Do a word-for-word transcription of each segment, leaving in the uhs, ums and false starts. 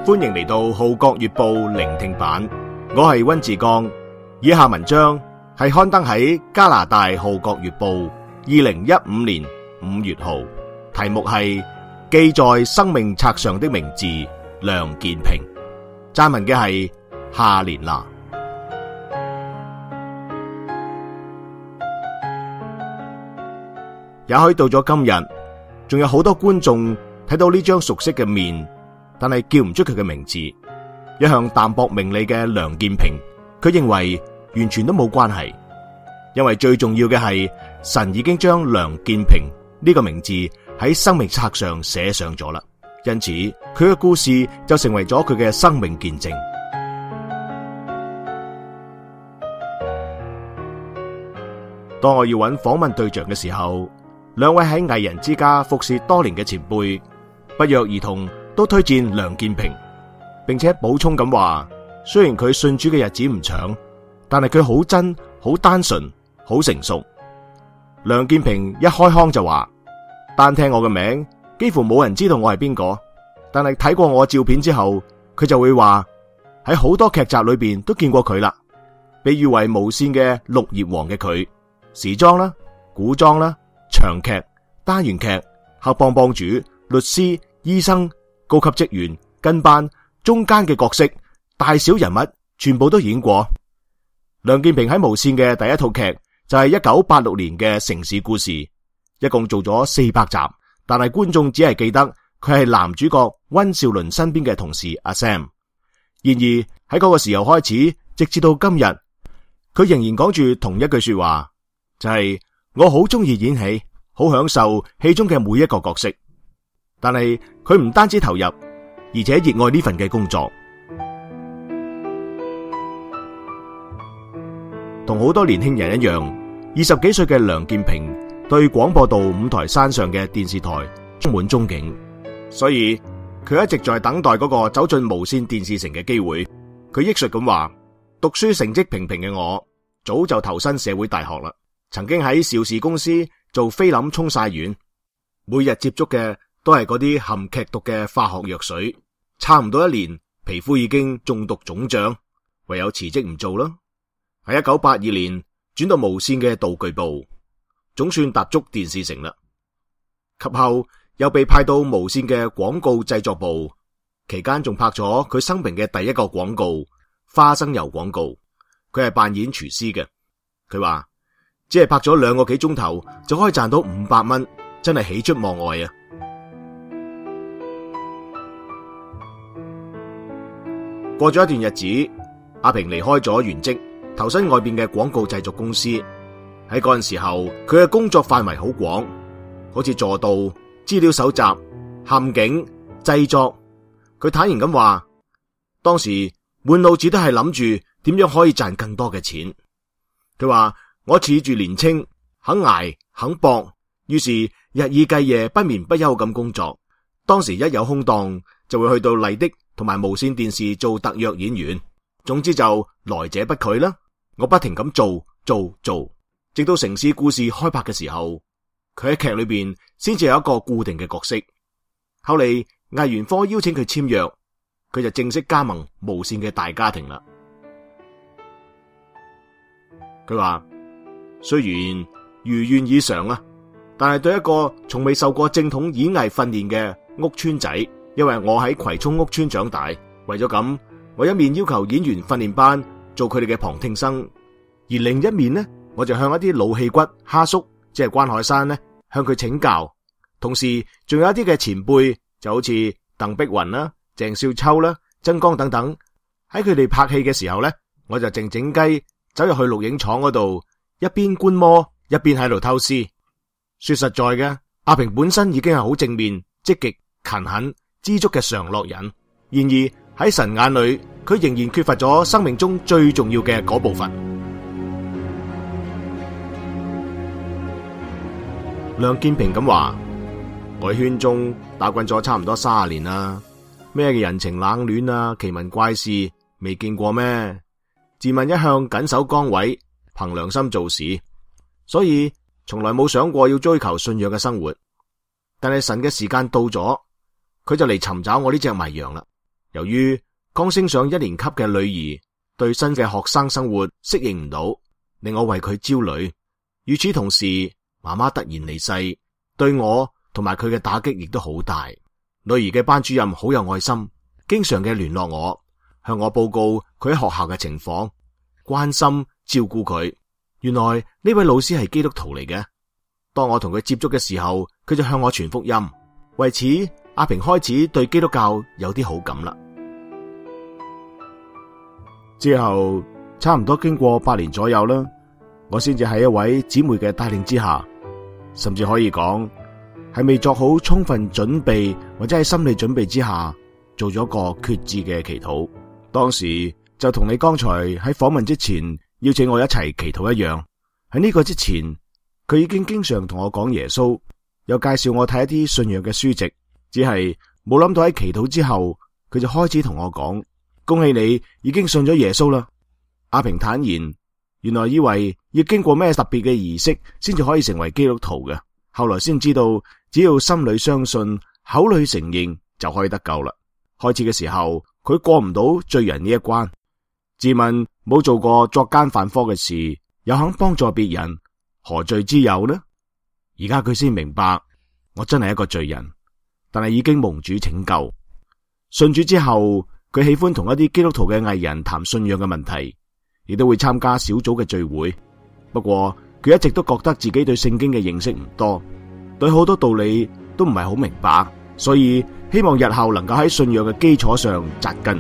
歡迎嚟到《號角月報》聆聽版，我係溫志剛。以下文章係刊登喺加拿大《號角月報》二零一五年五月號，題目係記在生命冊上的名字梁健平，撰文嘅係夏連娜。也許到咗今日，仲有好多觀眾睇到呢張熟悉嘅面，但係叫唔出佢嘅名字。一向淡薄名利嘅梁健平，佢認為完全都冇關係，因為最重要嘅係神已經將梁健平呢個名字喺生命冊上寫上咗啦。因此佢嘅故事就成為咗佢嘅生命見證。當我要揾訪問對象嘅時候，兩位喺藝人之家服侍多年嘅前輩不約而同都推薦梁健平，並且補充咁話，雖然佢信主嘅日子唔長，但係佢好真、好單純、好成熟。梁健平一開腔就話，單聽我嘅名幾乎冇人知道我係邊個，但係睇過我照片之後，佢就會話喺好多劇集裏邊都見過佢啦，被譽為無綫嘅綠葉王嘅佢，時裝啦、古裝啦、長劇、單元劇、黑幫幫主、律師、醫生、高級職員、跟班、中間嘅角色、大小人物全部都演過。梁健平喺無綫嘅第一套劇就係一九八六年嘅城市故事，一共做咗四百集，但係觀眾只係記得佢係男主角溫兆倫身邊嘅同事阿 Sam。然而喺嗰個時候開始，直至到今日，佢仍然講住同一句說話，就係、是、我好中意演戲，好享受戲中嘅每一個角色。但係佢唔單止投入，而且熱愛呢份嘅工作。同好多年輕人一樣，二十幾歲嘅梁健平對廣播道五台山上嘅電視台充滿憧憬，所以佢一直在等待嗰個走進無綫電視城嘅機會。佢憶述咁話，讀書成績平平嘅我早就投身社會大學啦，曾經喺邵氏公司做菲林沖曬員，每日接觸嘅都係嗰啲含劇毒嘅化學藥水，差唔多一年皮膚已經中毒腫脹，唯有辭職唔做啦。喺一九八二年轉到無綫嘅道具部，總算踏足電視城啦。及後又被派到無綫嘅廣告製作部，期間仲拍咗佢生平嘅第一個廣告花生油廣告，佢係扮演廚師嘅。佢話只係拍咗兩個幾鐘頭就可以賺到五百蚊，真係喜出望外啊！過咗一段日子，阿平離開咗原職，投身外邊嘅廣告製作公司。喺嗰陣時候，佢嘅工作範圍好廣，好似助導、資料搜集、陷景、製作。佢坦然咁話，當時滿腦子都係諗住點樣可以賺更多嘅錢。佢話我恃住年青，肯捱肯搏，於是日以繼夜不眠不休咁工作。當時一有空檔，就會去到麗的同埋無綫電視做特約演員。總之就來者不拒啦。我不停咁做做做，直到城市故事開拍嘅時候，佢喺劇裏邊先至有一個固定嘅角色。後嚟藝員科邀請佢簽約，佢就正式加盟無綫嘅大家庭啦。佢話雖然如願以償啊，但係對一個從未受過正統演藝訓練嘅屋村仔，因為我喺葵涌屋村長大，為咗咁，我一面要求演員訓練班做佢哋嘅旁聽生，而另一面呢，我就向一啲老戲骨蝦叔，即係關海山呢，向佢請教。同時仲有一啲嘅前輩，就好似鄧碧雲啦、鄭少秋啦、曾江等等，喺佢哋拍戲嘅時候呢，我就靜靜雞走入去錄影廠嗰度，一邊觀摩一邊喺度偷師。說實在嘅，阿平本身已經係好正面、積極、勤懇、知足嘅常樂人，然而喺神眼裏，佢仍然缺乏咗生命中最重要嘅嗰部分。梁健平咁話，我喺圈中打滾咗差唔多三十年啦，咩嘅人情冷暖啊、奇聞怪事未見過咩？自問一向緊守崗位，憑良心做事，所以從來冇想過要追求信仰嘅生活。但係神嘅時間到咗，佢就嚟尋找我呢隻迷羊啦。 由於剛升上一年級嘅女兒對新嘅學生生活適應唔到，令我為佢焦慮。與此同時，媽媽突然離世，對我同埋佢嘅打擊亦都好大。女兒嘅班主任好有愛心，經常嘅聯絡我，向我報告佢喺學校嘅情況，關心照顧佢。原來呢位老師係基督徒嚟嘅。當我同佢接觸嘅時候，佢就向我傳福音。為此，阿平開始對基督教有啲好感啦。之後差唔多經過八年左右啦，我先至喺一位姊妹嘅帶領之下，甚至可以講係未作好充分準備或者喺心理準備之下，做咗個決志嘅祈禱。當時就同你剛才喺訪問之前邀請我一齊祈禱一樣。喺呢個之前，佢已經經常同我講耶穌，又介紹我睇一啲信仰嘅書籍，只係冇諗到喺祈禱之後，佢就開始同我講：恭喜你已經信咗耶穌啦。阿平坦言，原來以為要經過咩特別嘅儀式先至可以成為基督徒嘅，後來先知道只要心裏相信，口裏承認就可以得救啦。開始嘅時候，佢過唔到罪人呢一關，自問冇做過作奸犯科嘅事，又肯幫助別人，何罪之有呢？而家佢先明白，我真係一個罪人，但係已經蒙主拯救。信主之後，佢喜歡同一啲基督徒嘅藝人談信仰嘅問題，亦都會參加小組嘅聚會。不過佢一直都覺得自己對聖經嘅認識唔多，對好多道理都唔係好明白，所以希望日後能夠喺信仰嘅基礎上扎根。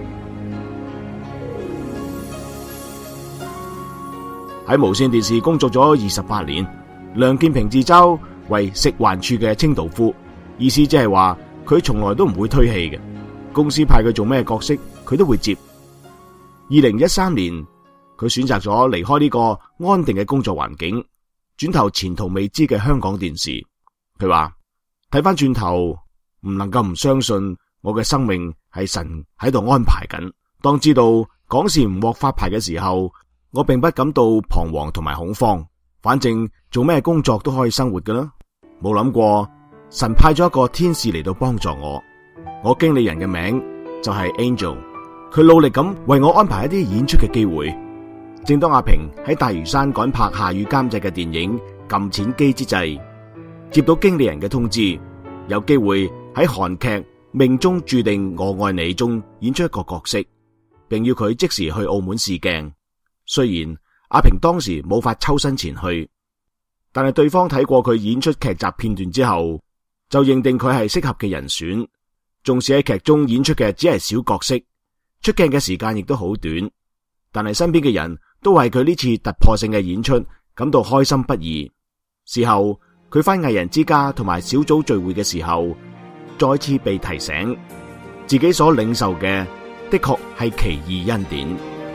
喺無綫電視工作咗二十八年，梁建平自嘲為食環署嘅清道夫，意思即係話佢從來都唔會推棄嘅，公司派佢做咩角色佢都會接。二零一三年佢選擇咗離開呢個安定嘅工作環境，轉投前途未知嘅香港電視。佢話睇翻轉頭，唔能夠唔相信我嘅生命係神喺度安排緊。當知道港視唔獲發牌嘅時候，我並不感到彷徨同埋恐慌，反正做咩工作都可以生活㗎啦。冇諗過神派咗一個天使嚟到幫助我，我經理人嘅名就係 Angel， 佢努力咁為我安排一啲演出嘅機會。正當阿平喺大嶼山趕拍夏宇監製嘅電影《撳錢機》之際，接到經理人嘅通知，有機會喺韓劇《命中注定我愛你》中演出一個角色，並要佢即時去澳門試鏡。雖然阿平當時冇法抽身前去，但係對方睇過佢演出劇集片段之後，就認定佢係適合嘅人選。縱使喺劇中演出嘅只係小角色，出鏡嘅時間亦都好短，但係身邊嘅人都為佢呢次突破性嘅演出感到開心不已。事後佢返藝人之家同埋小組聚會嘅時候，再次被提醒自己所領受嘅的確係奇異恩典。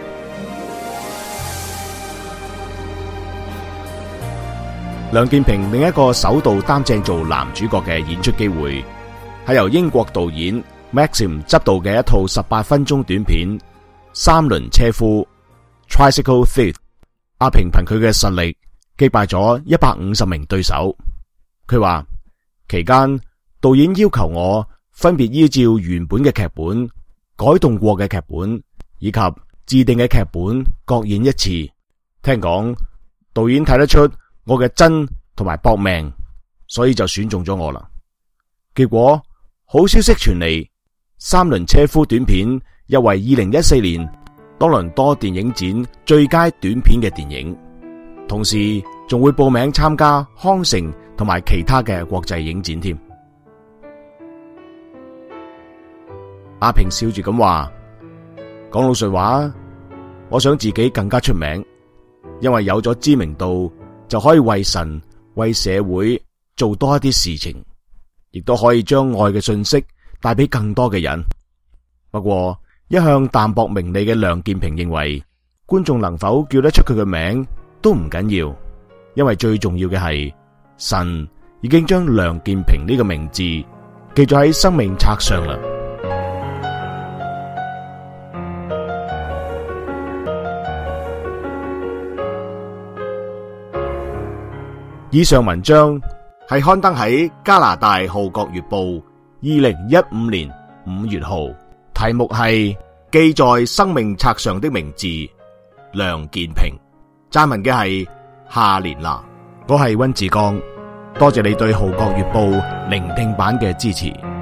梁建平另一個首度擔正做男主角嘅演出機會，係由英國導演 Maxim 執導嘅一套十八分鐘短片《三輪車夫》（Tricycle Thief）。阿平憑佢嘅實力擊敗咗一百五十名對手。佢話期間導演要求我分別依照原本嘅劇本、改動過嘅劇本以及自定嘅劇本各演一次。聽講導演睇得出我嘅真同埋搏命，所以就選中咗我啦。結果好消息傳嚟，三輪車夫短片入圍二零一四年多倫多電影展最佳短片嘅電影，同時仲會報名參加康城同埋其他嘅國際影展添。阿平笑住咁話：講老實話，我想自己更加出名，因為有咗知名度，就可以為神、為社會做多一啲事情，亦都可以將愛嘅信息帶俾更多嘅人。不過，一向淡薄名利嘅梁建平認為，觀眾能否叫得出佢嘅名都唔緊要，因為最重要嘅係神已經將梁建平呢個名字記咗喺生命冊上啦。以上文章係刊登喺加拿大《號角月報》二零一五年五月號， 題目係記在生命冊上的名字，梁健平。撰文嘅係夏連娜。我係溫志剛，多謝你對《號角月報》聆聽版嘅支持。